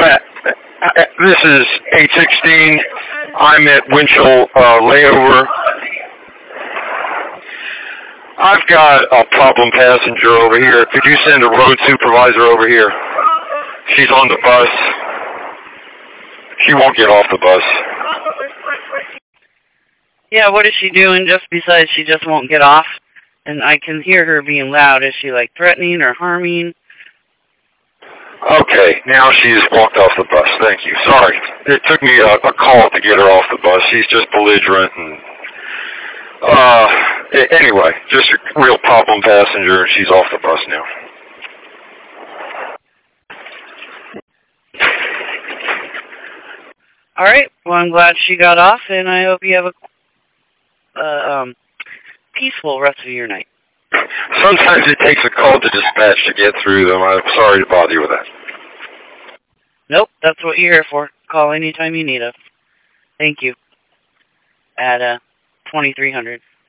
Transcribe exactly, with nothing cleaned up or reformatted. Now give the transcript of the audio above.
Pat, this is eight sixteen. I'm at Winchell uh, layover. I've got a problem passenger over here. Could you send a road supervisor over here? She's on the bus. She won't get off the bus. Yeah, what is she doing just besides she just won't get off? And I can hear her being loud. Is she, like, threatening or harming? Okay, now she's walked off the bus. Thank you. Sorry. It took me a, a call to get her off the bus. She's just belligerent and... Uh, anyway, just a real problem passenger, and she's off the bus now. All right. Well, I'm glad she got off, and I hope you have a uh, um, peaceful rest of your night. Sometimes it takes a call to dispatch to get through them. I'm sorry to bother you with that. Nope, that's what you're here for. Call anytime you need us. Thank you. At uh, twenty-three hundred.